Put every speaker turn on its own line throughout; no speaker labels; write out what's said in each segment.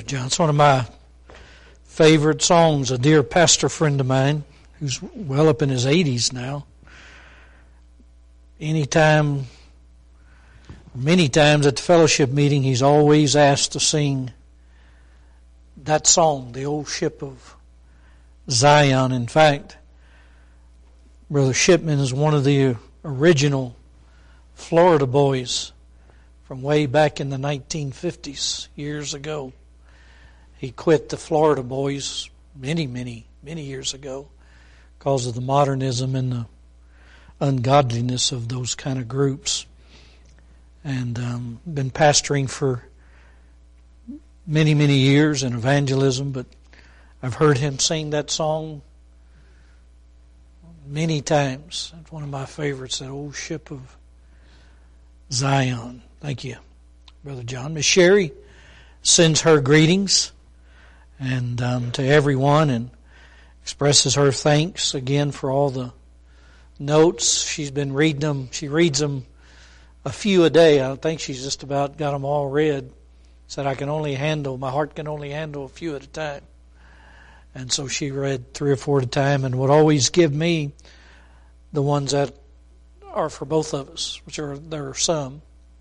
Brother John. It's one of my favorite songs. A dear pastor friend of mine who's well up in his 80s now. Many times at the fellowship meeting, he's always asked to sing that song, The Old Ship of Zion. In fact, Brother Shipman is one of the original Florida boys from way back in the 1950s, years ago. He quit the Florida boys many years ago because of the modernism and the ungodliness of those kind of groups. And been pastoring for many years in evangelism, but I've heard him sing that song many times. It's one of my favorites, that Old Ship of Zion. Thank you, Brother John. Miss Sherry sends her greetings and to everyone, and expresses her thanks again for all the notes. She's been reading them. She reads them a few a day. I think she's just about got them all read. Said my heart can only handle a few at a time. And so she read 3 or 4 at a time, and would always give me the ones that are for both of us, there are some.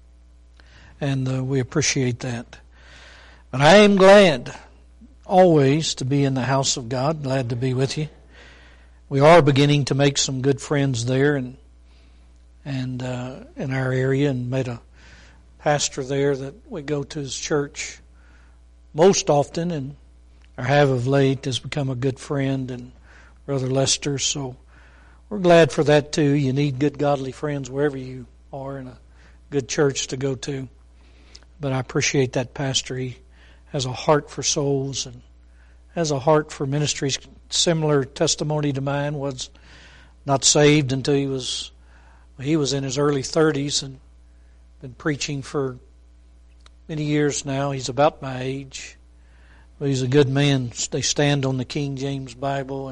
And we appreciate that. But I am glad always to be in the house of God. Glad to be with you. We are beginning to make some good friends there and in our area, and met a pastor there that we go to his church most often, and or have of late, has become a good friend, and Brother Lester. So we're glad for that too. You need good godly friends wherever you are, and a good church to go to. But I appreciate that pastor. He has a heart for souls and has a heart for ministries. Similar testimony to mine. Was not saved until he was in his early 30s, and been preaching for many years now. He's about my age. But he's a good man. They stand on the King James Bible,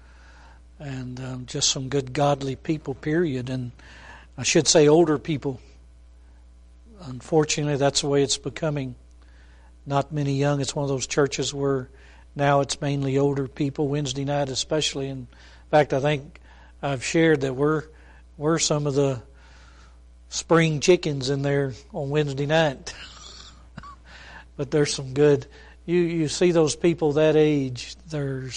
and just some good godly people, period. And I should say older people. Unfortunately, that's the way it's becoming. Not many young. It's one of those churches where now it's mainly older people, Wednesday night especially. In fact, I think I've shared that we're some of the spring chickens in there on Wednesday night. But there's some good. You see those people that age, they're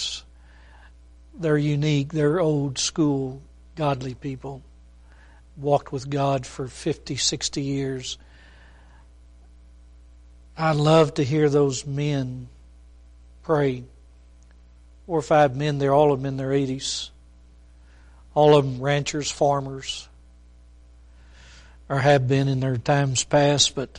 unique. They're old school, godly people. Walked with God for 50, 60 years. I love to hear those men pray. 4 or 5 men there, all of them in their 80s. All of them ranchers, farmers, or have been in their times past, but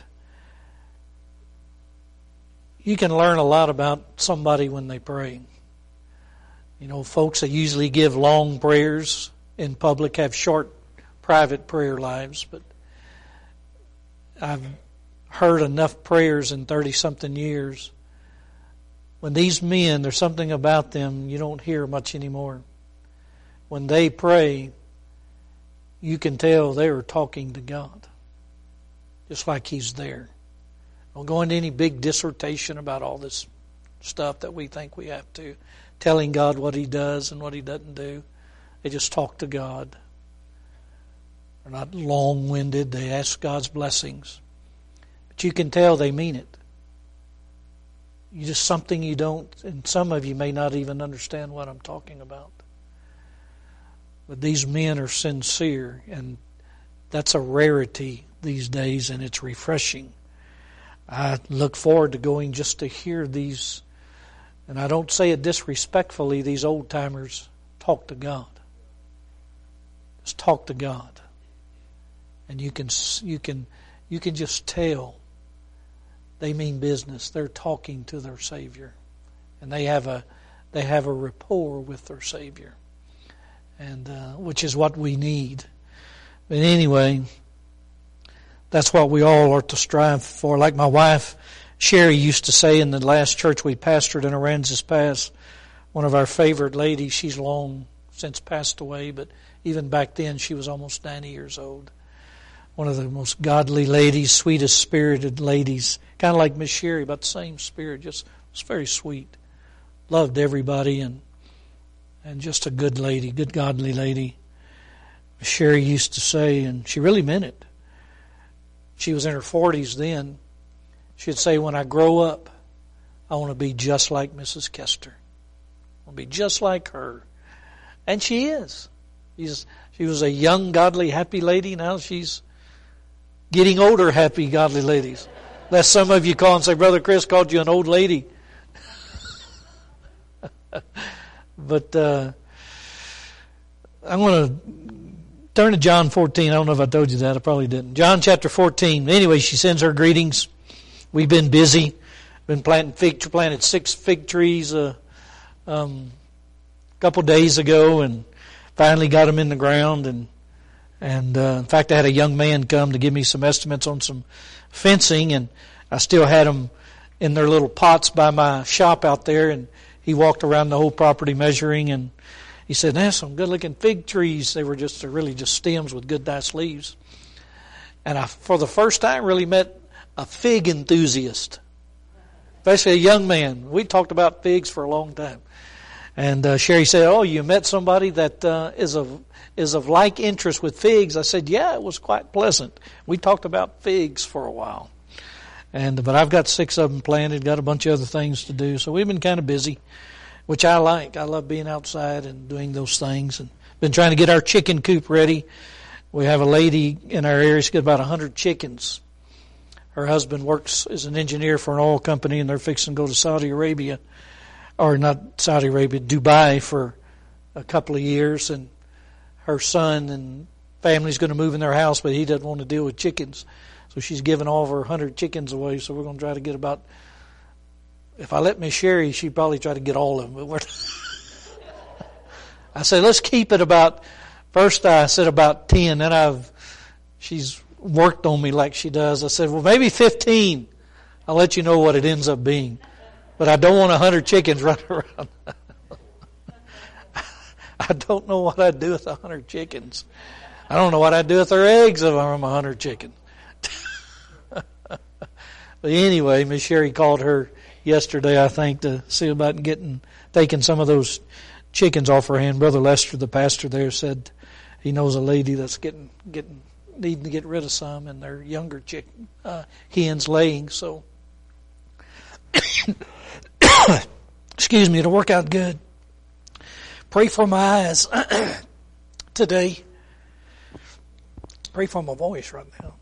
you can learn a lot about somebody when they pray. You know, folks that usually give long prayers in public have short private prayer lives, but I've heard enough prayers in 30-something years. When these men, there's something about them you don't hear much anymore. When they pray, you can tell they are talking to God, just like He's there. Don't go into any big dissertation about all this stuff that we think we have to, telling God what He does and what He doesn't do. They just talk to God. They're not long-winded. They ask God's blessings. But you can tell they mean it. You just something you don't, and some of you may not even understand what I'm talking about. But these men are sincere, and that's a rarity these days, and it's refreshing. I look forward to going just to hear these, and I don't say it disrespectfully, these old-timers talk to God. Just talk to God. And you can just tell they mean business. They're talking to their Savior. And they have a rapport with their Savior. And which is what we need. But anyway, that's what we all are to strive for. Like my wife Sherry used to say in the last church we pastored in Aransas Pass, one of our favorite ladies, she's long since passed away, but even back then she was almost 90 years old. one of the most godly ladies, sweetest spirited ladies, kind of like Miss Sherry, about the same spirit, just was very sweet. Loved everybody and just a good lady, good godly lady. Miss Sherry used to say, and she really meant it. She was in her 40s then. She'd say, when I grow up, I want to be just like Mrs. Kester. I want to be just like her. And she is. She was a young, godly, happy lady. Now she's getting older, happy, godly ladies. Lest some of you call and say, Brother Chris called you an old lady. But I'm going to turn to John 14. I don't know if I told you that. I probably didn't. John chapter 14. Anyway, she sends her greetings. We've been busy. Been planted 6 fig trees a couple days ago, and finally got them in the ground. And in fact, I had a young man come to give me some estimates on some fencing, and I still had them in their little pots by my shop out there. And he walked around the whole property measuring, and he said, "That's some good-looking fig trees." They were really just stems with good, nice leaves. And I, for the first time, really met a fig enthusiast, especially a young man. We talked about figs for a long time. And Sherry said, "Oh, you met somebody that is of like interest with figs." I said, "Yeah, it was quite pleasant. We talked about figs for a while." But I've got 6 of them planted, got a bunch of other things to do. So we've been kind of busy, which I like. I love being outside and doing those things. And been trying to get our chicken coop ready. We have a lady in our area, she's got about 100 chickens. Her husband works as an engineer for an oil company, and they're fixing to go to Saudi Arabia, or not Saudi Arabia, Dubai for a couple of years. And her son and family's going to move in their house, but he doesn't want to deal with chickens. So she's giving all of her 100 chickens away. So we're going to try to get about, if I let Miss Sherry, she'd probably try to get all of them. But I said, let's keep it about, first I said about 10. Then she's worked on me like she does. I said, well, maybe 15. I'll let you know what it ends up being. But I don't want 100 chickens running around. I don't know what I'd do with 100 chickens. I don't know what I'd do with their eggs if I'm 100 chickens. But anyway, Miss Sherry called her yesterday, I think, to see about taking some of those chickens off her hand. Brother Lester, the pastor there, said he knows a lady that's needing to get rid of some, and they're younger hens laying. So, excuse me, it'll work out good. Pray for my eyes today. Pray for my voice right now.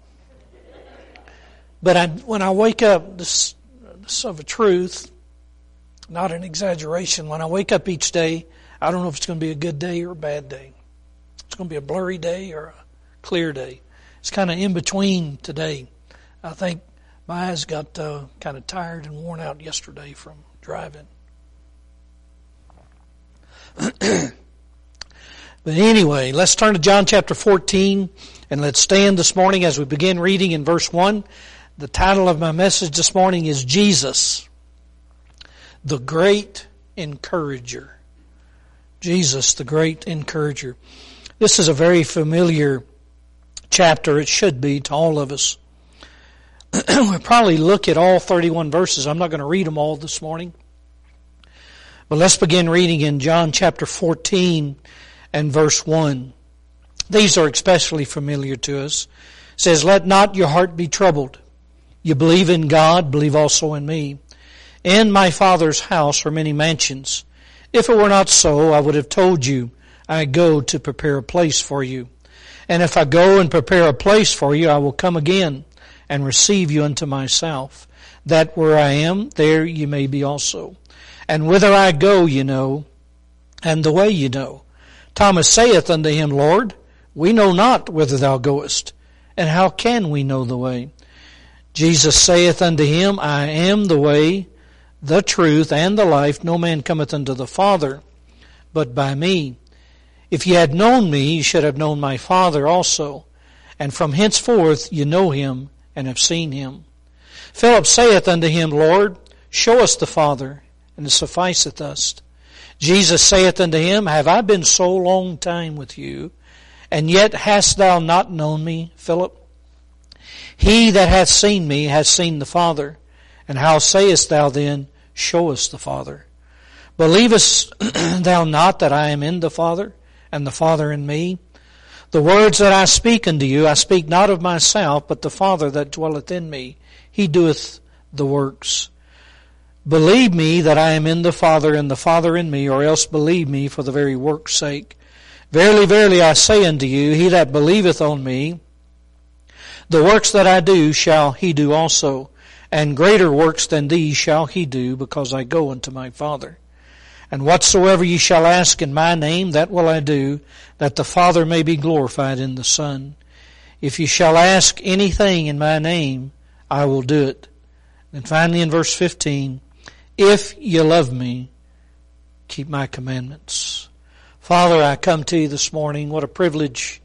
But when I wake up, this of a truth, not an exaggeration, when I wake up each day, I don't know if it's going to be a good day or a bad day. It's going to be a blurry day or a clear day. It's kind of in between today. I think my eyes got kind of tired and worn out yesterday from driving. But anyway, let's turn to John chapter 14, and let's stand this morning as we begin reading in verse 1. The title of my message this morning is Jesus, the Great Encourager. Jesus, the Great Encourager. This is a very familiar chapter. It should be to all of us. We'll probably look at all 31 verses. I'm not going to read them all this morning. But let's begin reading in John chapter 14 and verse 1. These are especially familiar to us. It says, "Let not your heart be troubled. You believe in God, believe also in me. In my Father's house are many mansions. If it were not so, I would have told you, I go to prepare a place for you. And if I go and prepare a place for you, I will come again and receive you unto myself, that where I am, there you may be also. And whither I go, you know, and the way you know." Thomas saith unto him, "Lord, we know not whither thou goest, and how can we know the way?" Jesus saith unto him, "I am the way, the truth, and the life. No man cometh unto the Father, but by me. If ye had known me, ye should have known my Father also. And from henceforth ye know him, and have seen him." Philip saith unto him, "Lord, show us the Father, and it sufficeth us." Jesus saith unto him, "Have I been so long time with you, and yet hast thou not known me, Philip? He that hath seen me hath seen the Father. And how sayest thou then, show us the Father? Believest thou not that I am in the Father, and the Father in me? The words that I speak unto you, I speak not of myself, but the Father that dwelleth in me, He doeth the works. Believe me that I am in the Father, and the Father in me, or else believe me for the very work's sake. Verily, verily, I say unto you, he that believeth on me, the works that I do shall he do also, and greater works than these shall he do, because I go unto my Father. And whatsoever ye shall ask in my name, that will I do, that the Father may be glorified in the Son. If ye shall ask anything in my name, I will do it. And finally in verse 15, if ye love me, keep my commandments. Father, I come to you this morning. What a privilege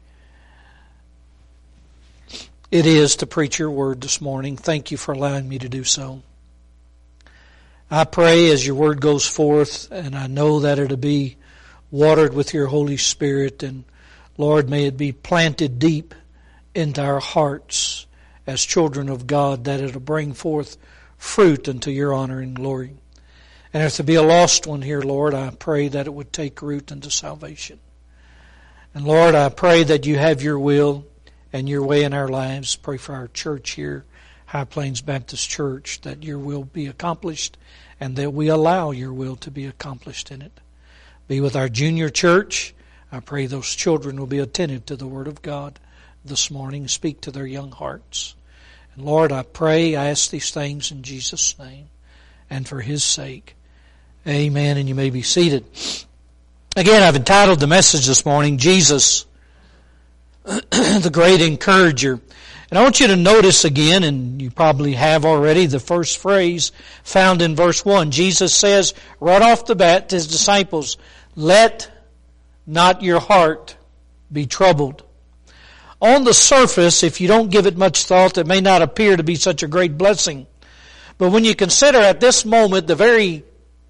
it is to preach your word this morning. Thank you for allowing me to do so. I pray as your word goes forth, and I know that it'll be watered with your Holy Spirit, and Lord, may it be planted deep into our hearts as children of God, that it'll bring forth fruit unto your honor and glory. And if there be a lost one here, Lord, I pray that it would take root unto salvation. And Lord, I pray that you have your will and your way in our lives. Pray for our church here, High Plains Baptist Church, that your will be accomplished and that we allow your will to be accomplished in it. Be with our junior church. I pray those children will be attentive to the Word of God this morning. Speak to their young hearts. And Lord, I pray, I ask these things in Jesus' name and for His sake. Amen. And you may be seated. Again, I've entitled the message this morning, Jesus, the Great Encourager. And I want you to notice again, and you probably have already, the first phrase found in verse 1. Jesus says right off the bat to His disciples, let not your heart be troubled. On the surface, if you don't give it much thought, it may not appear to be such a great blessing. But when you consider at this moment, the very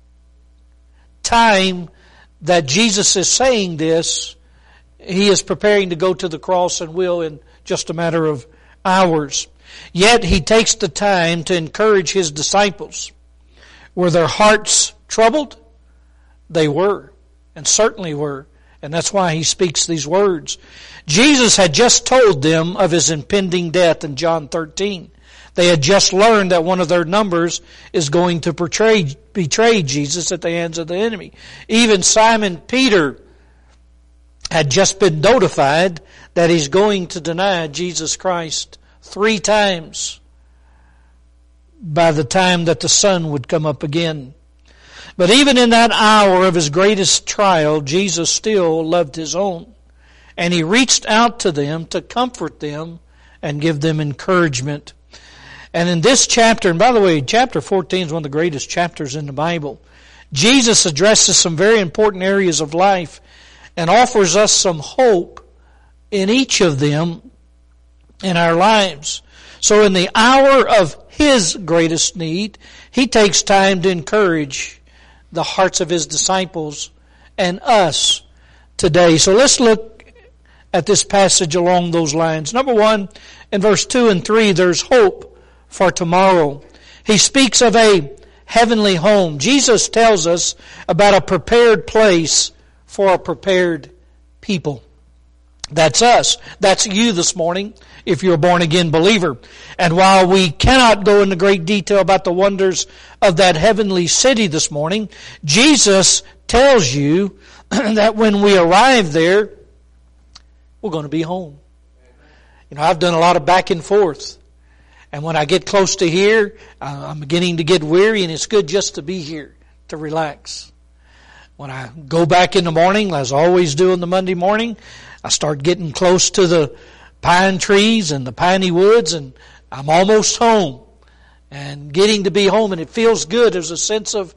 time that Jesus is saying this, He is preparing to go to the cross and will in just a matter of hours. Yet He takes the time to encourage His disciples. Were their hearts troubled? They were, and certainly were. And that's why He speaks these words. Jesus had just told them of His impending death in John 13. They had just learned that one of their numbers is going to betray Jesus at the hands of the enemy. Even Simon Peter had just been notified that he's going to deny Jesus Christ 3 times by the time that the sun would come up again. But even in that hour of His greatest trial, Jesus still loved His own. And He reached out to them to comfort them and give them encouragement. And in this chapter, and by the way, chapter 14 is one of the greatest chapters in the Bible, Jesus addresses some very important areas of life and offers us some hope in each of them in our lives. So in the hour of His greatest need, He takes time to encourage the hearts of His disciples and us today. So let's look at this passage along those lines. Number 1, in verse 2 and 3, there's hope for tomorrow. He speaks of a heavenly home. Jesus tells us about a prepared place for a prepared people. That's us. That's you this morning, if you're a born-again believer. And while we cannot go into great detail about the wonders of that heavenly city this morning, Jesus tells you that when we arrive there, we're going to be home. You know, I've done a lot of back and forth. And when I get close to here, I'm beginning to get weary, and it's good just to be here, to relax. When I go back in the morning, as I always do in the Monday morning, I start getting close to the pine trees and the piney woods, and I'm almost home. And getting to be home, and it feels good. There's a sense of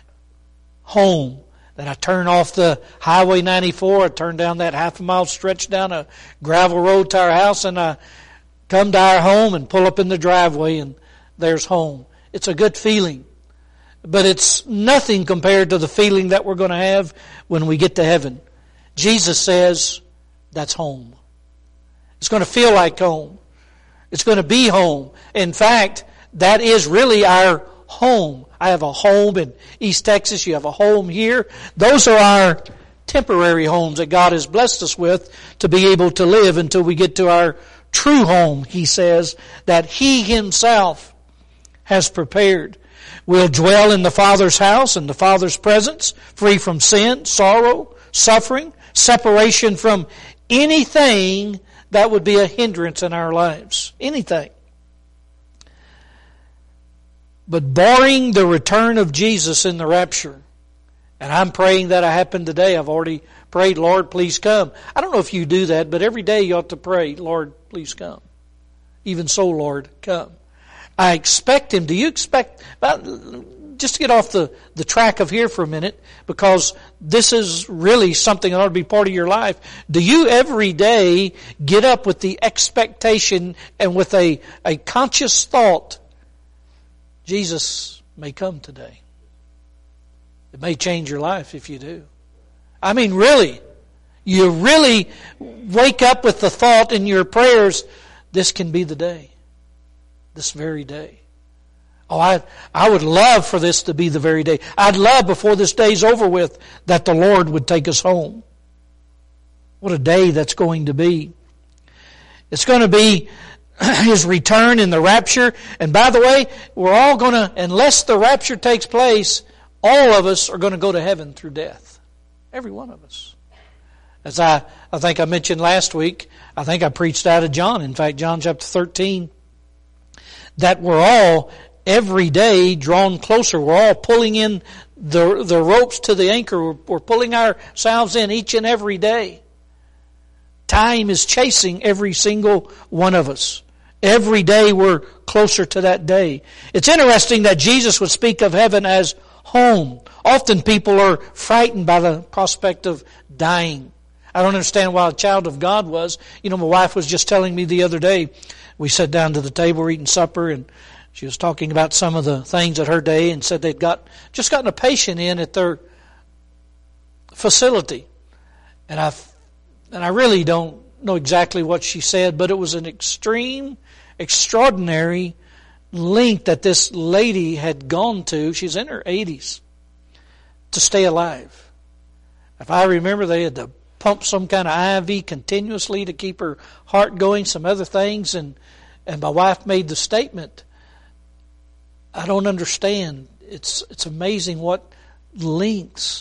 home. Then I turn off the Highway 94, I turn down that half-a-mile stretch down a gravel road to our house, and I come to our home and pull up in the driveway, and there's home. It's a good feeling. But it's nothing compared to the feeling that we're going to have when we get to heaven. Jesus says, that's home. It's going to feel like home. It's going to be home. In fact, that is really our home. I have a home in East Texas. You have a home here. Those are our temporary homes that God has blessed us with to be able to live until we get to our true home, He says, that He Himself has prepared. We'll dwell in the Father's house, in the Father's presence, free from sin, sorrow, suffering, separation from anything that would be a hindrance in our lives. Anything. But barring the return of Jesus in the rapture, and I'm praying that happen today. I've already prayed, Lord, please come. I don't know if you do that, but every day you ought to pray, Lord, please come. Even so, Lord, come. I expect Him. Do you expect... Just to get off the track of here for a minute, because this is really something that ought to be part of your life. Do you every day get up with the expectation and with a conscious thought, Jesus may come today? It may change your life if you do. I mean, really. You really wake up with the thought in your prayers, this can be the day. This very day. Oh, I would love for this to be the very day. I'd love before this day's over with that the Lord would take us home. What a day that's going to be. It's going to be His return in the rapture. And by the way, we're all going to, unless the rapture takes place, all of us are going to go to heaven through death. Every one of us. As I think I mentioned last week, I think I preached out of John. In fact, John chapter 13, that we're all every day drawn closer. We're all pulling in the ropes to the anchor. We're pulling ourselves in each and every day. Time is chasing every single one of us. Every day we're closer to that day. It's interesting that Jesus would speak of heaven as home. Often people are frightened by the prospect of dying. I don't understand why a child of God was. You know, my wife was just telling me the other day, we sat down to the table, we're eating supper, and she was talking about some of the things at her day and said they'd just gotten a patient in at their facility. And I really don't know exactly what she said, but it was an extraordinary length that this lady had gone to. She's in her 80s to stay alive. If I remember, they had to pump some kind of IV continuously to keep her heart going, some other things, and my wife made the statement, I don't understand. It's amazing what lengths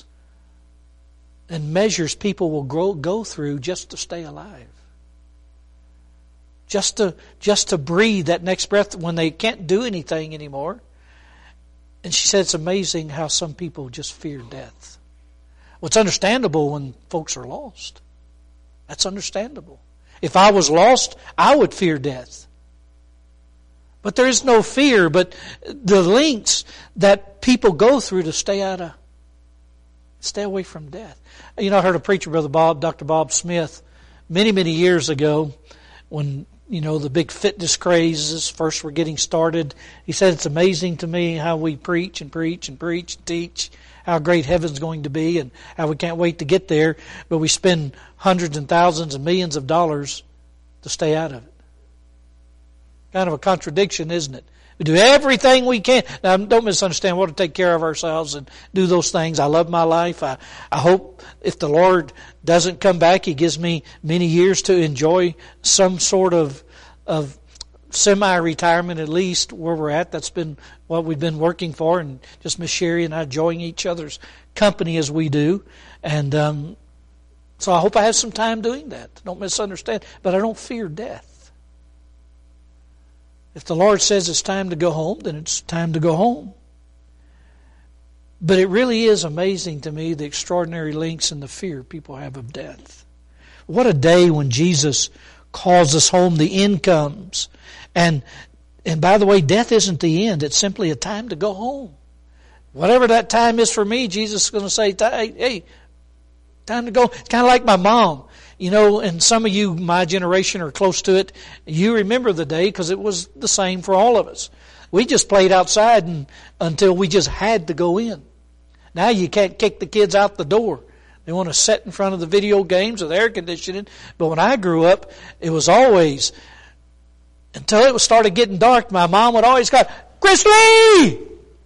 and measures people will go through just to stay alive. Just to breathe that next breath when they can't do anything anymore. And she said it's amazing how some people just fear death. Well, it's understandable when folks are lost. That's understandable. If I was lost, I would fear death. But there is no fear, but the lengths that people go through to stay away from death. You know, I heard a preacher, Brother Bob, Dr. Bob Smith, many, many years ago, when, you know, the big fitness crazes first were getting started. He said, it's amazing to me how we preach and preach and preach and teach how great heaven's going to be and how we can't wait to get there, but we spend hundreds and thousands and millions of dollars to stay out of it. Kind of a contradiction, isn't it? We do everything we can. Now, don't misunderstand. We want to take care of ourselves and do those things. I love my life. I hope if the Lord doesn't come back, He gives me many years to enjoy some sort of semi-retirement, at least where we're at. That's been what we've been working for, and just Miss Sherry and I enjoying each other's company as we do. And so I hope I have some time doing that. Don't misunderstand. But I don't fear death. If the Lord says it's time to go home, then it's time to go home. But it really is amazing to me the extraordinary lengths and the fear people have of death. What a day when Jesus calls us home. The end comes. And by the way, death isn't the end. It's simply a time to go home. Whatever that time is for me, Jesus is going to say, hey, time to go. It's kind of like my mom. You know, and some of you, my generation, are close to it. You remember the day because it was the same for all of us. We just played outside until we just had to go in. Now you can't kick the kids out the door. They want to sit in front of the video games or the air conditioning. But when I grew up, it was always, Until it started getting dark, my mom would always go, Chrisley!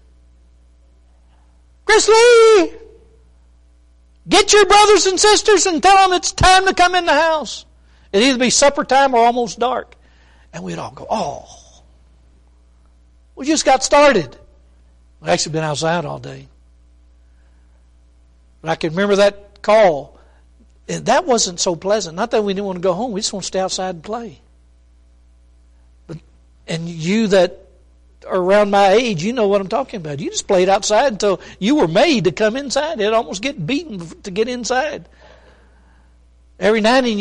Chrisley! Get your brothers and sisters and tell them it's time to come in the house. It'd either be supper time or almost dark. And we'd all go, oh, we just got started. We've actually been outside all day. But I can remember that call. And that wasn't so pleasant. Not that we didn't want to go home. We just want to stay outside and play. And you that are around my age, you know what I'm talking about. You just played outside until you were made to come inside. It'd almost get beaten to get inside. Every now and then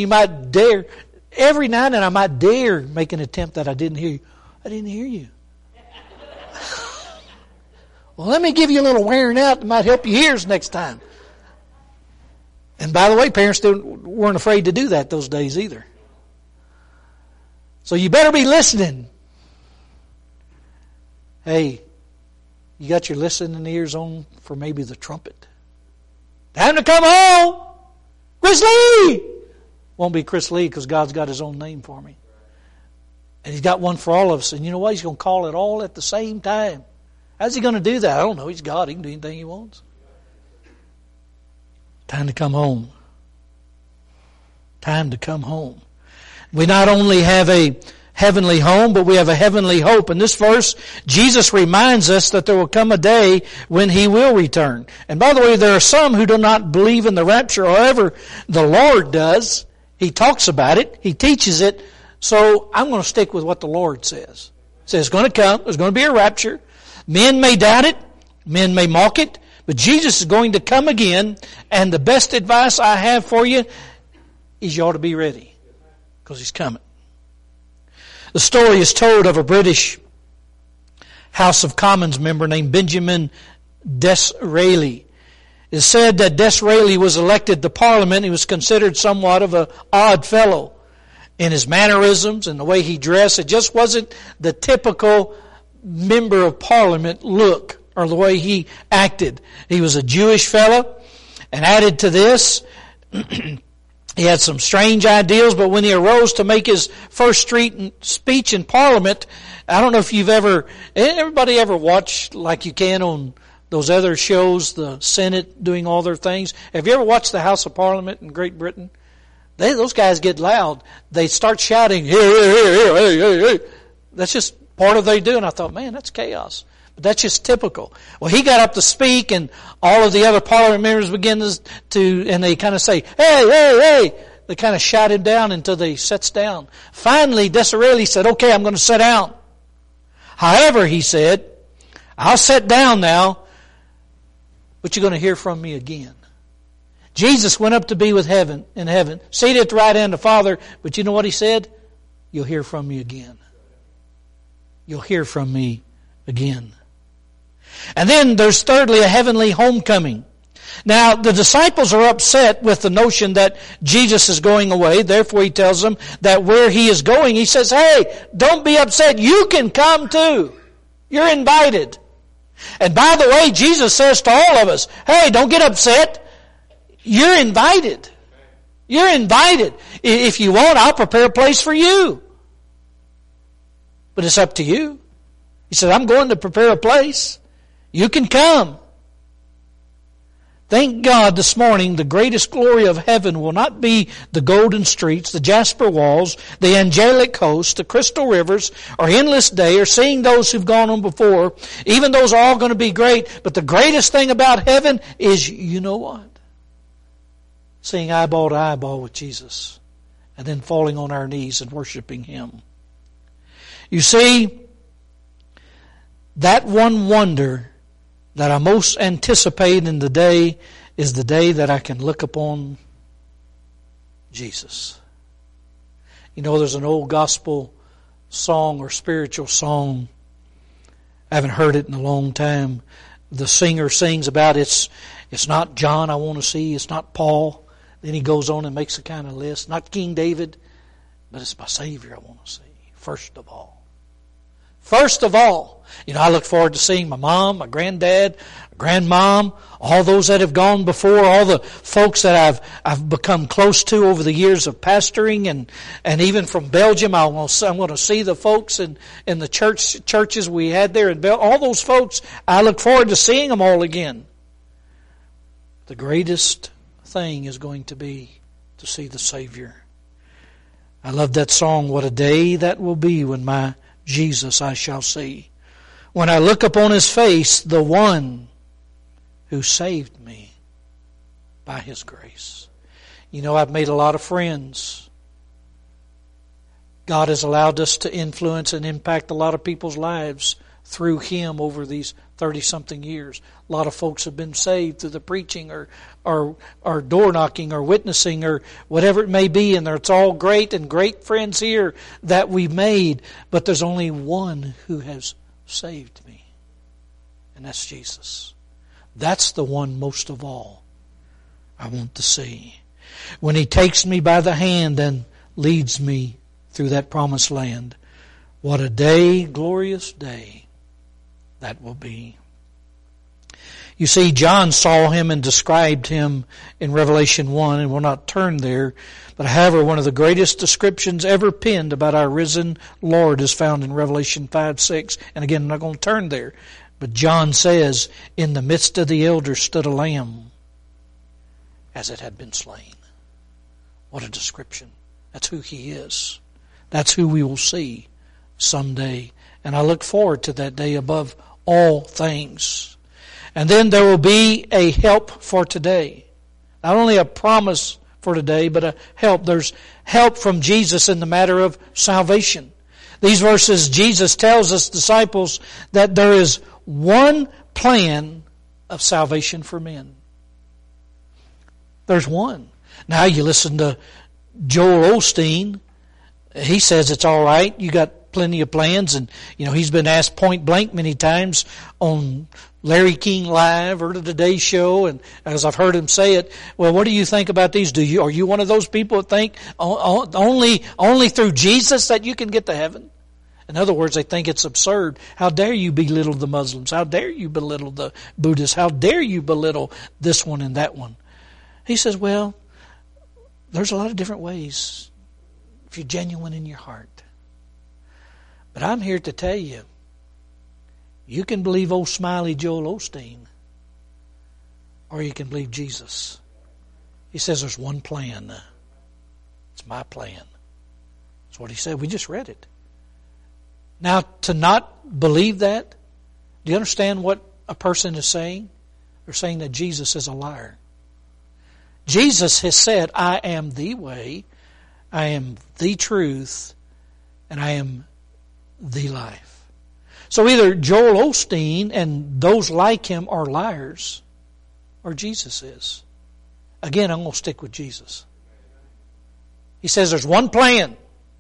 I might dare make an attempt that I didn't hear you. I didn't hear you. Well, let me give you a little wearing out that might help your ears next time. And by the way, parents weren't afraid to do that those days either. So you better be listening. Hey, you got your listening ears on for maybe the trumpet. Time to come home! Chris Lee! Won't be Chris Lee because God's got His own name for me. And He's got one for all of us. And you know what? He's going to call it all at the same time. How's He going to do that? I don't know. He's God. He can do anything He wants. Time to come home. Time to come home. We not only have a heavenly home, but we have a heavenly hope. In this verse, Jesus reminds us that there will come a day when He will return. And by the way, there are some who do not believe in the rapture. However, the Lord does. He talks about it. He teaches it. So I'm going to stick with what the Lord says. He says it's going to come. There's going to be a rapture. Men may doubt it. Men may mock it. But Jesus is going to come again. And the best advice I have for you is you ought to be ready. Because He's coming. The story is told of a British House of Commons member named Benjamin Disraeli. It is said that Disraeli was elected to Parliament. He was considered somewhat of an odd fellow in his mannerisms and the way he dressed. It just wasn't the typical member of Parliament look or the way he acted. He was a Jewish fellow, and added to this, he had some strange ideals, but when he arose to make his first speech in Parliament, I don't know if everybody ever watched like you can on those other shows, the Senate doing all their things. Have you ever watched the House of Parliament in Great Britain? Those guys get loud. They start shouting, here, here, here, hey, hey, hey. That's just part of what they do. And I thought, man, that's chaos. But that's just typical. Well, he got up to speak, and all of the other Parliament members begin and they kind of say, hey, hey, hey. They kind of shout him down until he sits down. Finally, Disraeli said, okay, I'm going to sit down. However, he said, I'll sit down now, but you're going to hear from me again. Jesus went up to be with in heaven, seated at the right hand of the Father, but you know what He said? You'll hear from me again. You'll hear from me again. And then there's thirdly a heavenly homecoming. Now, the disciples are upset with the notion that Jesus is going away. Therefore, He tells them that where He is going, He says, hey, don't be upset. You can come too. You're invited. And by the way, Jesus says to all of us, hey, don't get upset. You're invited. You're invited. If you want, I'll prepare a place for you. But it's up to you. He said, I'm going to prepare a place. You can come. Thank God this morning the greatest glory of heaven will not be the golden streets, the jasper walls, the angelic hosts, the crystal rivers, or endless day, or seeing those who've gone on before. Even those are all going to be great. But the greatest thing about heaven is, you know what? Seeing eyeball to eyeball with Jesus. And then falling on our knees and worshiping Him. You see, that one wonder that I most anticipate in the day is the day that I can look upon Jesus. You know, there's an old gospel song or spiritual song. I haven't heard it in a long time. The singer sings about it's not John I want to see, it's not Paul. Then he goes on and makes a kind of list. Not King David, but it's my Savior I want to see, first of all. First of all, I look forward to seeing my mom, my granddad, grandmom, all those that have gone before, all the folks that I've become close to over the years of pastoring, and even from Belgium. I'm going to see the folks in the churches we had there in Belgium. All those folks, I look forward to seeing them all again. The greatest thing is going to be to see the Savior. I love that song, "What a day that will be when my Jesus I shall see. When I look upon His face, the one who saved me by His grace." I've made a lot of friends. God has allowed us to influence and impact a lot of people's lives through Him over these 30-something years. A lot of folks have been saved through the preaching or door knocking or witnessing or whatever it may be, and it's all great and great friends here that we've made, but there's only one who has saved me, and that's Jesus. That's the one most of all I want to see. When He takes me by the hand and leads me through that promised land, what a day, glorious day that will be. You see, John saw Him and described Him in Revelation 1, and we'll not turn there. But however, one of the greatest descriptions ever penned about our risen Lord is found in Revelation 5:6. And again, I'm not going to turn there. But John says, "In the midst of the elders stood a lamb, as it had been slain." What a description. That's who He is. That's who we will see someday. And I look forward to that day above all things. And then there will be a help for today. Not only a promise for today, but a help. There's help from Jesus in the matter of salvation. These verses, Jesus tells His disciples that there is one plan of salvation for men. There's one. Now you listen to Joel Osteen. He says it's all right. You got plenty of plans, and he's been asked point blank many times on Larry King Live or the Today Show, and as I've heard him say it, well, what do you think about these? Are you one of those people that think only through Jesus that you can get to heaven? In other words, they think it's absurd. How dare you belittle the Muslims? How dare you belittle the Buddhists? How dare you belittle this one and that one? He says, well, there's a lot of different ways if you're genuine in your heart. But I'm here to tell you, you can believe old smiley Joel Osteen, or you can believe Jesus. He says there's one plan. It's my plan. That's what He said. We just read it. Now, to not believe that, do you understand what a person is saying? They're saying that Jesus is a liar. Jesus has said, I am the way, I am the truth, and I am the life. So either Joel Osteen and those like him are liars, or Jesus is. Again, I'm going to stick with Jesus. He says there's one plan.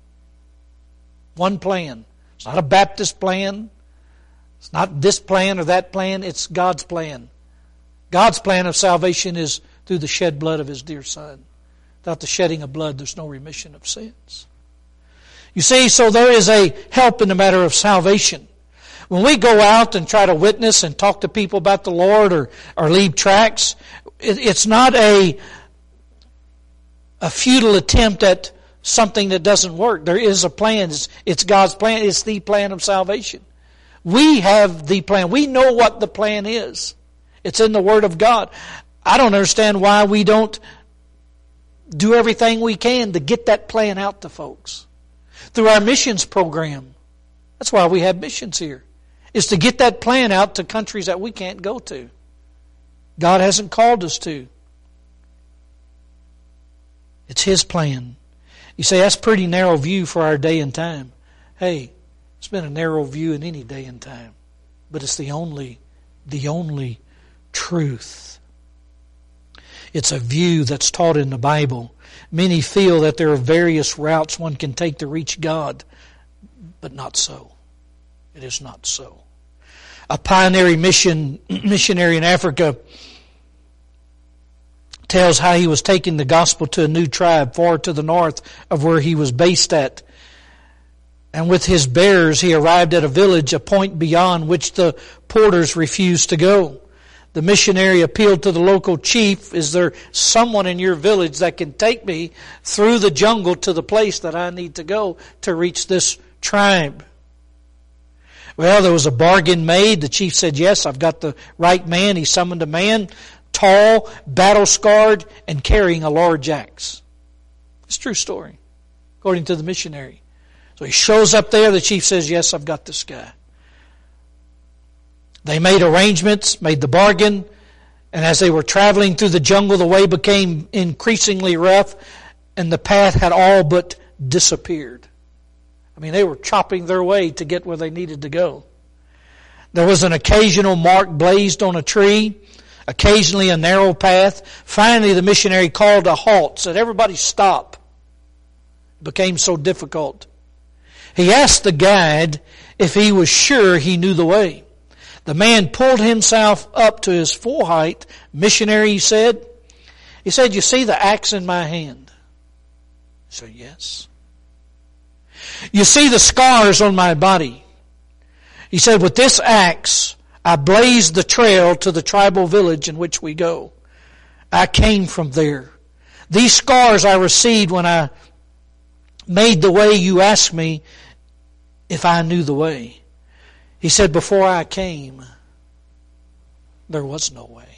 One plan. It's not a Baptist plan. It's not this plan or that plan. It's God's plan. God's plan of salvation is through the shed blood of His dear Son. Without the shedding of blood, there's no remission of sins. You see, so there is a help in the matter of salvation. When we go out and try to witness and talk to people about the Lord or leave tracts, it's not a futile attempt at something that doesn't work. There is a plan. It's God's plan. It's the plan of salvation. We have the plan. We know what the plan is. It's in the Word of God. I don't understand why we don't do everything we can to get that plan out to folks. Through our missions program. That's why we have missions here. Is to get that plan out to countries that we can't go to. God hasn't called us to. It's His plan. You say, that's a pretty narrow view for our day and time. Hey, it's been a narrow view in any day and time. But it's the only truth. It's a view that's taught in the Bible. Many feel that there are various routes one can take to reach God, but not so. It is not so. A pioneering missionary in Africa tells how he was taking the gospel to a new tribe far to the north of where he was based at. And with his bearers he arrived at a village, a point beyond which the porters refused to go. The missionary appealed to the local chief, is there someone in your village that can take me through the jungle to the place that I need to go to reach this tribe? Well, there was a bargain made. The chief said, yes, I've got the right man. He summoned a man, tall, battle-scarred, and carrying a large axe. It's a true story, according to the missionary. So he shows up there. The chief says, yes, I've got this guy. They made arrangements, made the bargain, and as they were traveling through the jungle, the way became increasingly rough, and the path had all but disappeared. I mean, they were chopping their way to get where they needed to go. There was an occasional mark blazed on a tree, occasionally a narrow path. Finally, the missionary called a halt, said, everybody stop. It became so difficult. He asked the guide if he was sure he knew the way. The man pulled himself up to his full height. Missionary, he said, you see the axe in my hand? I said, yes. You see the scars on my body? He said, with this axe, I blazed the trail to the tribal village in which we go. I came from there. These scars I received when I made the way you asked me if I knew the way. He said, before I came, there was no way.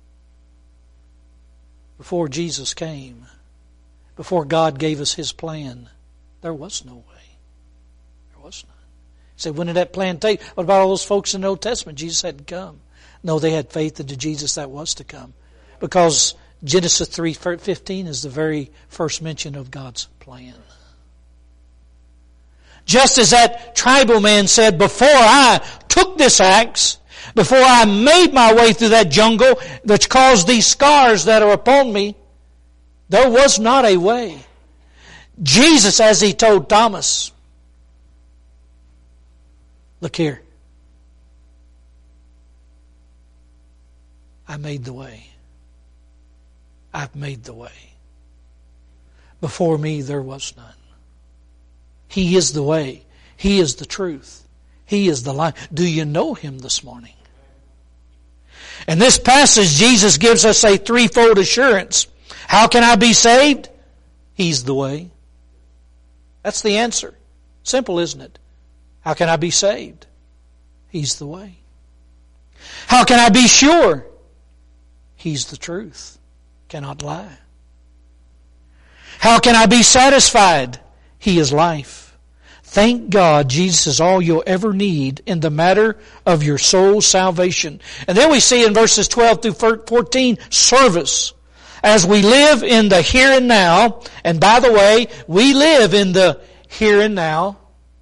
Before Jesus came, before God gave us His plan, there was no way. There was none. He said, when did that plan take? What about all those folks in the Old Testament? Jesus hadn't come. No, they had faith in the Jesus that was to come. Because Genesis 3:15 is the very first mention of God's plan. Just as that tribal man said, before I took this axe, before I made my way through that jungle that's caused these scars that are upon me, there was not a way. Jesus, as He told Thomas, look here, I made the way. I've made the way. Before me there was none. He is the way. He is the truth. He is the life. Do you know Him this morning? In this passage, Jesus gives us a threefold assurance. How can I be saved? He's the way. That's the answer. Simple, isn't it? How can I be saved? He's the way. How can I be sure? He's the truth. Cannot lie. How can I be satisfied? He is life. Thank God Jesus is all you'll ever need in the matter of your soul's salvation. And then we see in verses 12 through 14, service. As we live in the here and now, and by the way, we live in the here and now,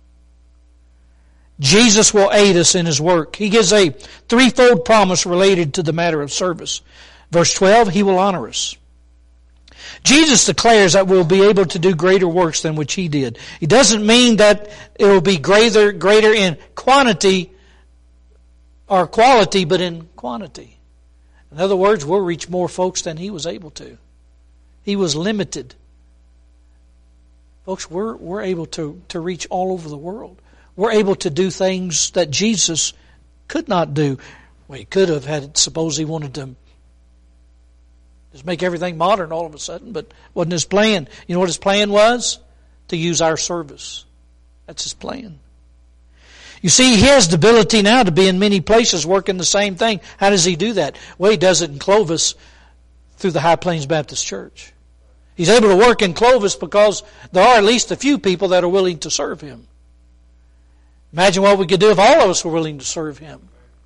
Jesus will aid us in His work. He gives a threefold promise related to the matter of service. Verse 12, He will honor us. Jesus declares that we'll be able to do greater works than which He did. He doesn't mean that it will be greater in quantity or quality, but in quantity. In other words, we'll reach more folks than He was able to. He was limited. Folks, we're able to reach all over the world. We're able to do things that Jesus could not do. Well, He could have had, suppose He wanted to just make everything modern all of a sudden, but wasn't His plan. You know what His plan was? To use our service. That's His plan. You see, He has the ability now to be in many places working the same thing. How does He do that? Well, He does it in Clovis through the High Plains Baptist Church. He's able to work in Clovis because there are at least a few people that are willing to serve Him. Imagine what we could do if all of us were willing to serve Him.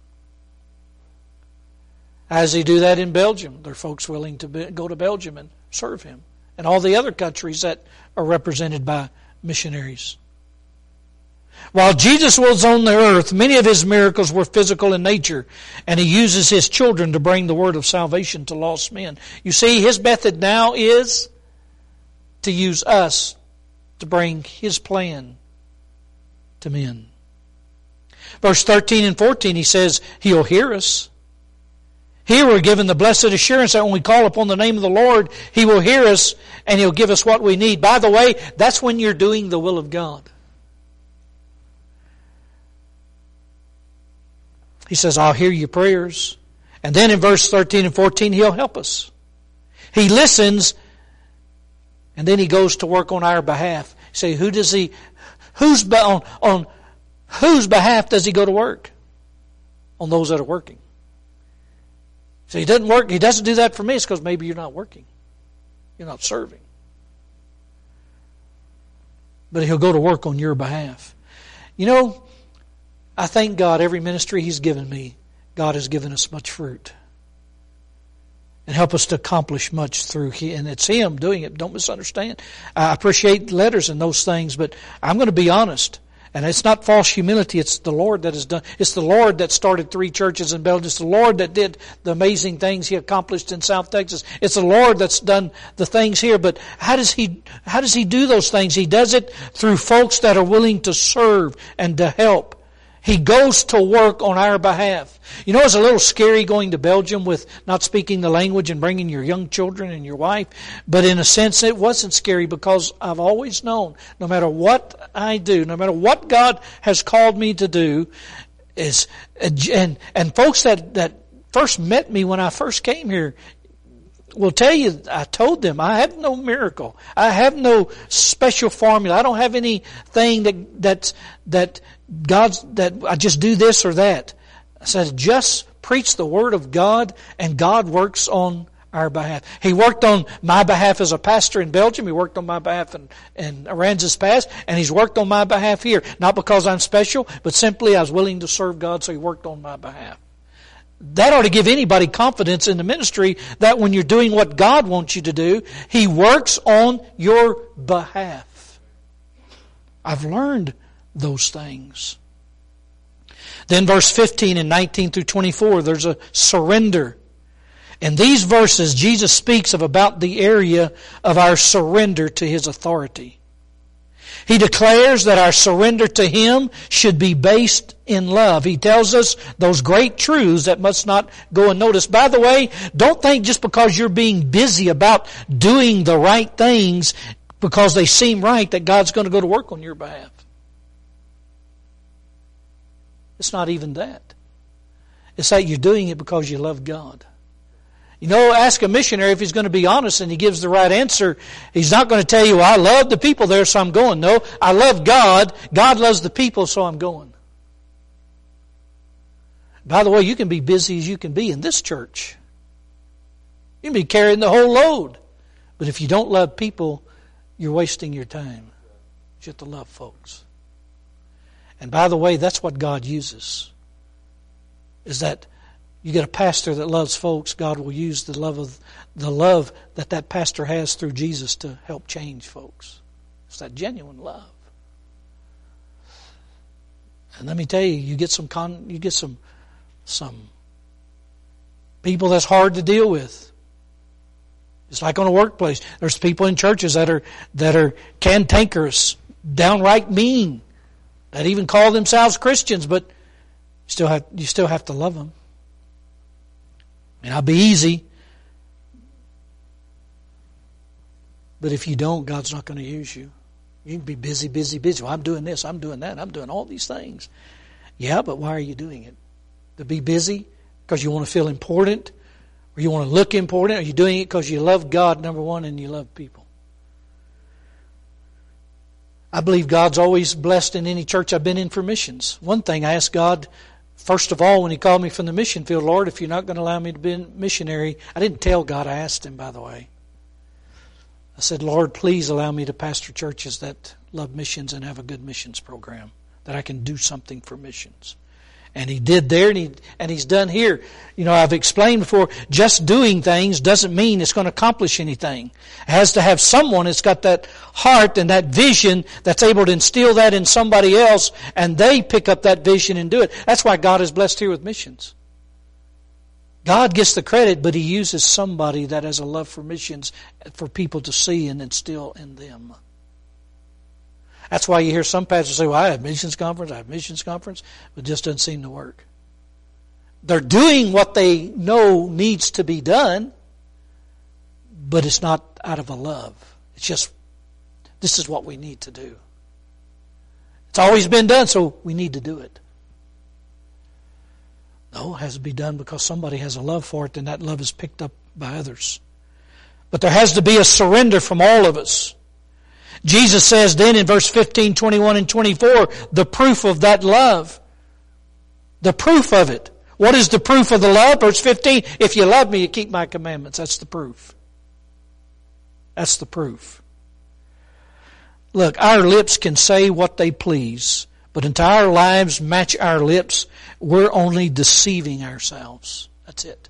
How does He do that in Belgium? There are folks willing to go to Belgium and serve Him. And all the other countries that are represented by missionaries. While Jesus was on the earth, many of His miracles were physical in nature. And He uses His children to bring the word of salvation to lost men. You see, His method now is to use us to bring His plan to men. Verse 13 and 14, He says, He'll hear us. Here we're given the blessed assurance that when we call upon the name of the Lord, He will hear us and He'll give us what we need. By the way, that's when you're doing the will of God. He says, I'll hear your prayers. And then in verse 13 and 14, He'll help us. He listens, and then He goes to work on our behalf. You say, on whose behalf does He go to work? On those that are working. So He doesn't work. He doesn't do that for me. It's because maybe you're not working. You're not serving. But He'll go to work on your behalf. You know, I thank God every ministry He's given me, God has given us much fruit. And help us to accomplish much through Him. And it's Him doing it. Don't misunderstand. I appreciate letters and those things, but I'm going to be honest. And it's not false humility. It's the Lord that has done. It's the Lord that started 3 churches in Belgium. It's the Lord that did the amazing things He accomplished in South Texas. It's the Lord that's done the things here. But how does He do those things? He does it through folks that are willing to serve and to help. He goes to work on our behalf. You know, it's a little scary going to Belgium with not speaking the language and bringing your young children and your wife. But in a sense, it wasn't scary because I've always known, no matter what I do, no matter what God has called me to do, and folks that first met me when I first came here will tell you, I told them, I have no miracle. I have no special formula. I don't have anything that I just do this or that. I said, just preach the Word of God, and God works on our behalf. He worked on my behalf as a pastor in Belgium. He worked on my behalf in Aransas Pass, and He's worked on my behalf here. Not because I'm special, but simply I was willing to serve God, so He worked on my behalf. That ought to give anybody confidence in the ministry that when you're doing what God wants you to do, He works on your behalf. I've learned those things. Then verse 15 and 19 through 24, there's a surrender. In these verses, Jesus speaks about the area of our surrender to His authority. He declares that our surrender to Him should be based in love. He tells us those great truths that must not go unnoticed. By the way, don't think just because you're being busy about doing the right things because they seem right that God's going to go to work on your behalf. It's not even that. It's that you're doing it because you love God. You know, ask a missionary if he's going to be honest and he gives the right answer. He's not going to tell you, well, I love the people there, so I'm going. No, I love God. God loves the people, so I'm going. By the way, you can be busy as you can be in this church. You can be carrying the whole load. But if you don't love people, you're wasting your time. You have to love folks. And by the way, that's what God uses. Is that you get a pastor that loves folks, God will use the love that pastor has through Jesus to help change folks. It's that genuine love. And let me tell you, you get some people that's hard to deal with. It's like on a workplace. There's people in churches that are cantankerous, downright mean, that even call themselves Christians, but you still have to love them. It may not be easy, but if you don't, God's not going to use you. You can be busy. Well, I'm doing this, I'm doing that, I'm doing all these things. Yeah, but why are you doing it? To be busy because you want to feel important, or you want to look important? Are you doing it because you love God, number one, and you love people? I believe God's always blessed in any church I've been in for missions. One thing I asked God, first of all, when He called me from the mission field, Lord, if you're not going to allow me to be a missionary, I didn't tell God, I asked Him, by the way. I said, Lord, please allow me to pastor churches that love missions and have a good missions program, that I can do something for missions. And He did there, and He's done here. You know, I've explained before, just doing things doesn't mean it's going to accomplish anything. It has to have someone that's got that heart and that vision that's able to instill that in somebody else, and they pick up that vision and do it. That's why God is blessed here with missions. God gets the credit, but He uses somebody that has a love for missions for people to see and instill in them. That's why you hear some pastors say, well, I have missions conference, but it just doesn't seem to work. They're doing what they know needs to be done, but it's not out of a love. It's just, this is what we need to do. It's always been done, so we need to do it. No, it has to be done because somebody has a love for it, and that love is picked up by others. But there has to be a surrender from all of us. Jesus says then in verse 15, 21, and 24, the proof of that love. The proof of it. What is the proof of the love? Verse 15, if you love me, you keep my commandments. That's the proof. That's the proof. Look, our lips can say what they please, but until our lives match our lips, we're only deceiving ourselves. That's it.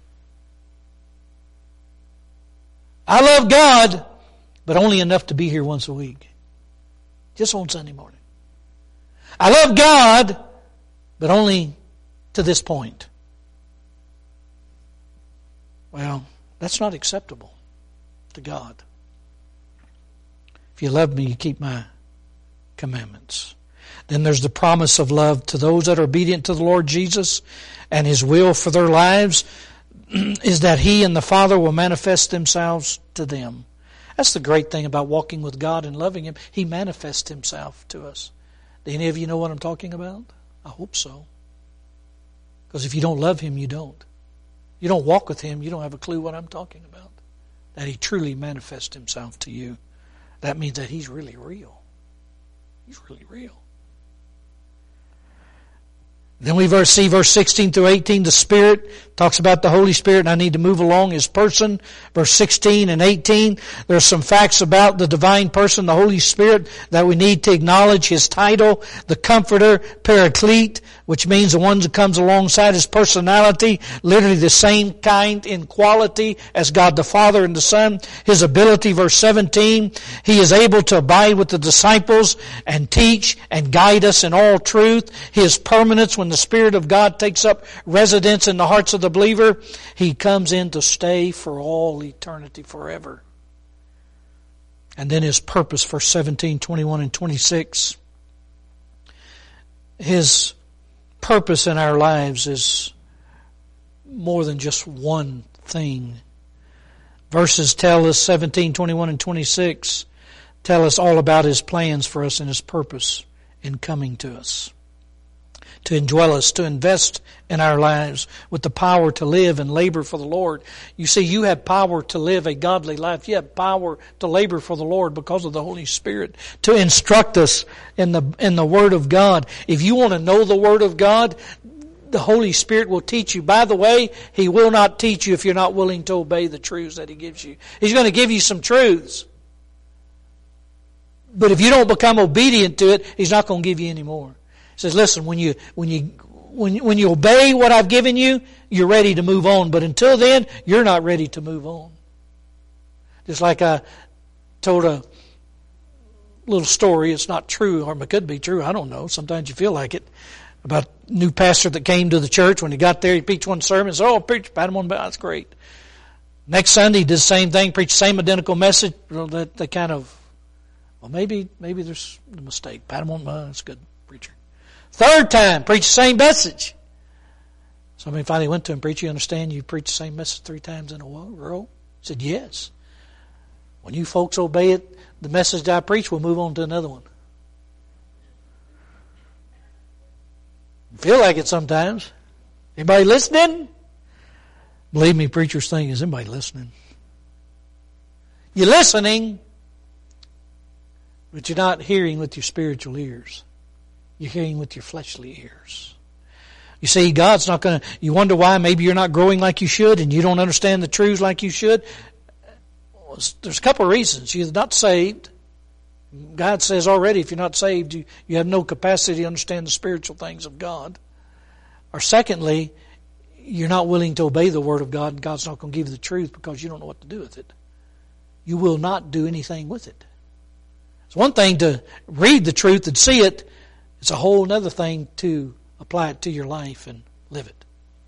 I love God, but only enough to be here once a week. Just on Sunday morning. I love God, but only to this point. Well, that's not acceptable to God. If you love me, you keep my commandments. Then there's the promise of love to those that are obedient to the Lord Jesus and His will for their lives is that He and the Father will manifest themselves to them. That's the great thing about walking with God and loving Him. He manifests Himself to us. Do any of you know what I'm talking about? I hope so. Because if you don't love Him, you don't. You don't walk with Him, you don't have a clue what I'm talking about. That He truly manifests Himself to you. That means that He's really real. He's really real. Then we see verse 16 through 18, the Spirit talks about the Holy Spirit, and I need to move along His person. Verse 16 and 18, there's some facts about the divine person, the Holy Spirit, that we need to acknowledge. His title, the Comforter, Paraclete, which means the one that comes alongside. His personality, literally the same kind in quality as God the Father and the Son. His ability, verse 17, He is able to abide with the disciples and teach and guide us in all truth. His permanence, when the Spirit of God takes up residence in the hearts of the believer, He comes in to stay for all eternity, forever. And then His purpose, verse 17, 21, and 26. His purpose in our lives is more than just one thing. Verses tell us, 17, 21, and 26, tell us all about His plans for us and His purpose in coming to us. To indwell us, to invest in our lives with the power to live and labor for the Lord. You see, you have power to live a godly life. You have power to labor for the Lord because of the Holy Spirit, to instruct us in the Word of God. If you want to know the Word of God, the Holy Spirit will teach you. By the way, He will not teach you if you're not willing to obey the truths that He gives you. He's going to give you some truths. But if you don't become obedient to it, He's not going to give you any more. He says, listen, when you obey what I've given you, you're ready to move on. But until then, you're not ready to move on. Just like I told a little story, it's not true, or it could be true, I don't know. Sometimes you feel like it. About a new pastor that came to the church. When he got there, he preached one sermon and said, oh, preach, pat him on the back, that's great. Next Sunday, he did the same thing, preached the same identical message. Well, they kind of, well, maybe there's a mistake. Pat him on the back, that's good, preacher. Third time, preach the same message. Somebody finally went to him, preacher, you understand you preach the same message 3 times in a row? He said, yes. When you folks obey it, the message that I preach, we'll move on to another one. Feel like it sometimes. Anybody listening? Believe me, preacher's thing is, anybody listening? You're listening, but you're not hearing with your spiritual ears. You're hearing with your fleshly ears. You see, God's not going to, you wonder why maybe you're not growing like you should and you don't understand the truths like you should. Well, there's a couple of reasons. You're not saved. God says already if you're not saved, you have no capacity to understand the spiritual things of God. Or secondly, you're not willing to obey the Word of God and God's not going to give you the truth because you don't know what to do with it. You will not do anything with it. It's one thing to read the truth and see it. It's a whole other thing to apply it to your life and live it.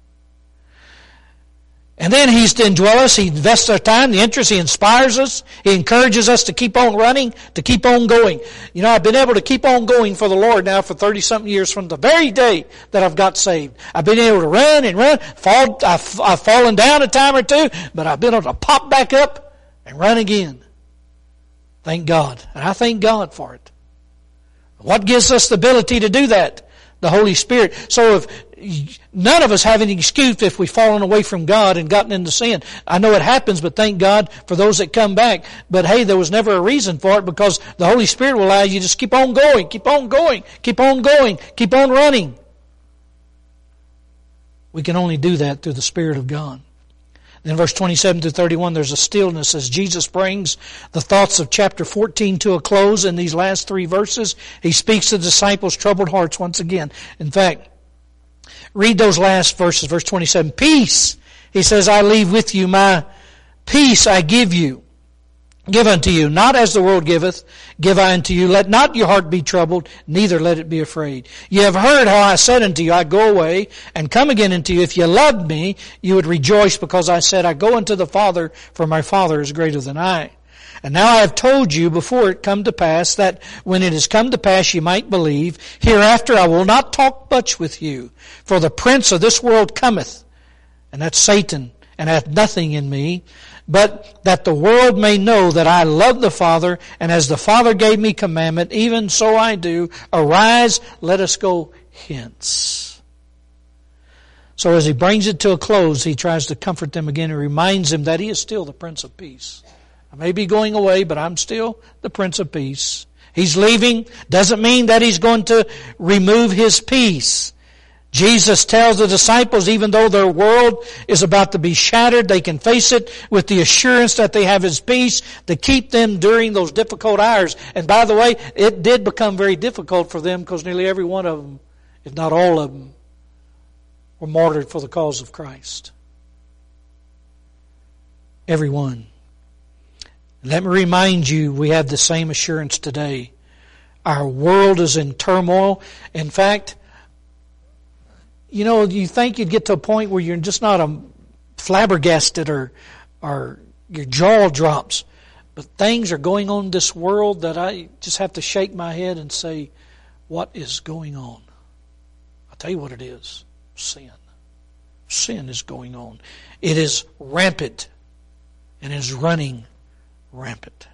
And then He's to indwell us. He invests our time, the interest. He inspires us. He encourages us to keep on running, to keep on going. You know, I've been able to keep on going for the Lord now for 30-something years from the very day that I've got saved. I've been able to run and run. I've fallen down a time or two, but I've been able to pop back up and run again. Thank God. And I thank God for it. What gives us the ability to do that? The Holy Spirit. So none of us have any excuse if we've fallen away from God and gotten into sin. I know it happens, but thank God for those that come back. But hey, there was never a reason for it, because the Holy Spirit will allow you to just keep on going, keep on going, keep on going, keep on running. We can only do that through the Spirit of God. Then verse 27 to 31, there's a stillness as Jesus brings the thoughts of chapter 14 to a close. In these last 3 verses, He speaks to the disciples' troubled hearts once again. In fact, read those last verses, verse 27. Peace, He says, I leave with you, my peace I give you. Give unto you, not as the world giveth, give I unto you. Let not your heart be troubled, neither let it be afraid. You have heard how I said unto you, I go away and come again unto you. If you loved me, you would rejoice, because I said, I go unto the Father, for my Father is greater than I. And now I have told you before it come to pass, that when it is come to pass you might believe. Hereafter I will not talk much with you, for the prince of this world cometh, and that's Satan, and hath nothing in me. But that the world may know that I love the Father, and as the Father gave me commandment, even so I do. Arise, let us go hence. So as He brings it to a close, He tries to comfort them again and reminds them that He is still the Prince of Peace. I may be going away, but I'm still the Prince of Peace. He's leaving. Doesn't mean that He's going to remove His peace. Jesus tells the disciples, even though their world is about to be shattered, they can face it with the assurance that they have His peace to keep them during those difficult hours. And by the way, it did become very difficult for them, because nearly every one of them, if not all of them, were martyred for the cause of Christ. Every one. Let me remind you, we have the same assurance today. Our world is in turmoil. In fact, you know, you think you'd get to a point where you're just not flabbergasted or your jaw drops. But things are going on in this world that I just have to shake my head and say, what is going on? I'll tell you what it is. Sin. Sin is going on. It is rampant and is running rampant.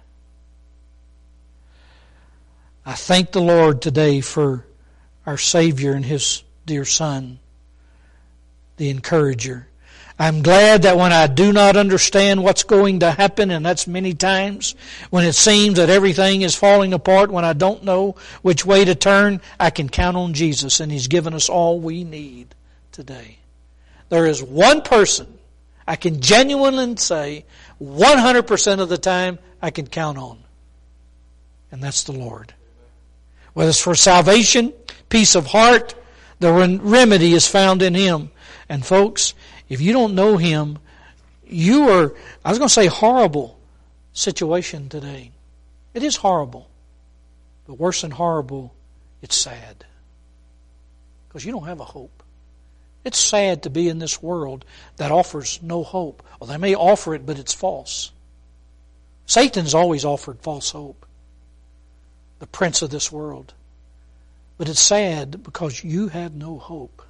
I thank the Lord today for our Savior and His dear Son, the encourager. I'm glad that when I do not understand what's going to happen, and that's many times, when it seems that everything is falling apart, when I don't know which way to turn, I can count on Jesus, and He's given us all we need today. There is one person I can genuinely say 100% of the time I can count on, and that's the Lord. Whether it's for salvation, peace of heart, the remedy is found in Him. And folks, if you don't know Him, you are, I was going to say horrible situation today. It is horrible. But worse than horrible, it's sad. Because you don't have a hope. It's sad to be in this world that offers no hope. Well, they may offer it, but it's false. Satan's always offered false hope. The prince of this world. But it's sad because you have no hope.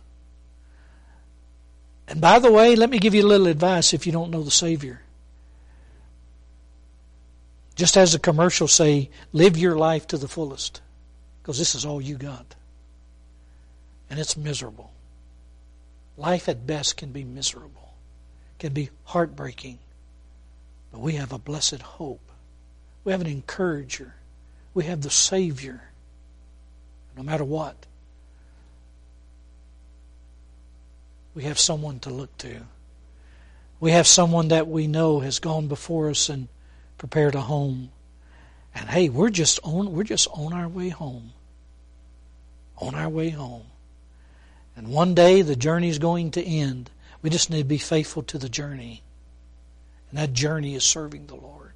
And by the way, let me give you a little advice if you don't know the Savior. Just as the commercials say, live your life to the fullest. Because this is all you got. And it's miserable. Life at best can be miserable. Can be heartbreaking. But we have a blessed hope. We have an encourager. We have the Savior. No matter what, we have someone to look to. We have someone that we know has gone before us and prepared a home. And hey, we're just on our way home. On our way home. And one day the journey is going to end. We just need to be faithful to the journey. And that journey is serving the Lord.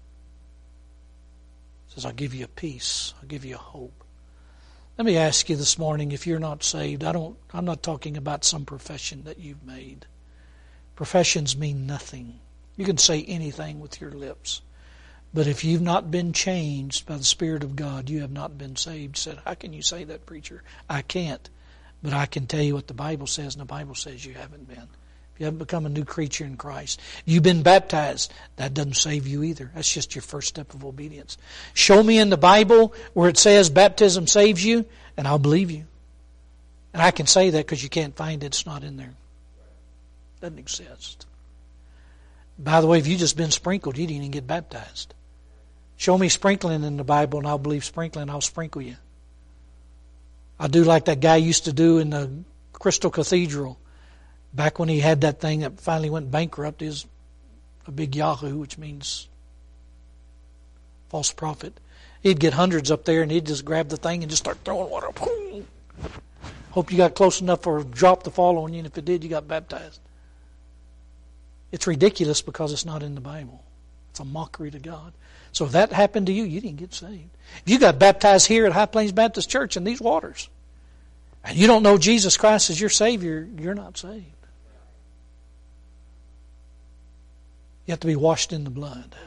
He says, I'll give you a peace. I'll give you a hope. Let me ask you this morning, if you're not saved, I'm not talking about some profession that you've made. Professions mean nothing. You can say anything with your lips. But if you've not been changed by the Spirit of God, you have not been saved. Said, how can you say that, preacher? I can't. But I can tell you what the Bible says, and the Bible says you haven't been. If you haven't become a new creature in Christ. You've been baptized. That doesn't save you either. That's just your first step of obedience. Show me in the Bible where it says baptism saves you, and I'll believe you. And I can say that because you can't find it. It's not in there. It doesn't exist. By the way, if you've just been sprinkled, you didn't even get baptized. Show me sprinkling in the Bible and I'll believe sprinkling. I'll sprinkle you. I do like that guy used to do in the Crystal Cathedral. Back when he had that thing that finally went bankrupt, is a big Yahoo, which means false prophet. He'd get hundreds up there and he'd just grab the thing and just start throwing water. Hope you got close enough for a drop to fall on you, and if it did, you got baptized. It's ridiculous because it's not in the Bible. It's a mockery to God. So if that happened to you, you didn't get saved. If you got baptized here at High Plains Baptist Church in these waters, and you don't know Jesus Christ as your Savior, you're not saved. You have to be washed in the blood.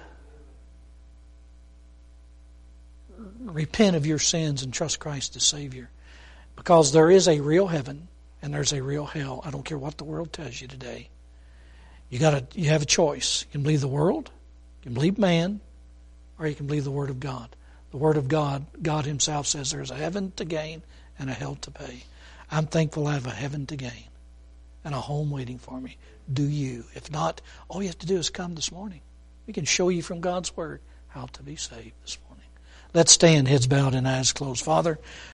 Repent of your sins and trust Christ as Savior. Because there is a real heaven and there's a real hell. I don't care what the world tells you today. You have a choice. You can believe the world, you can believe man, or you can believe the Word of God. The Word of God, God Himself says there's a heaven to gain and a hell to pay. I'm thankful I have a heaven to gain and a home waiting for me. Do you? If not, all you have to do is come this morning. We can show you from God's Word how to be saved this morning. Let's stand, heads bowed and eyes closed. Father,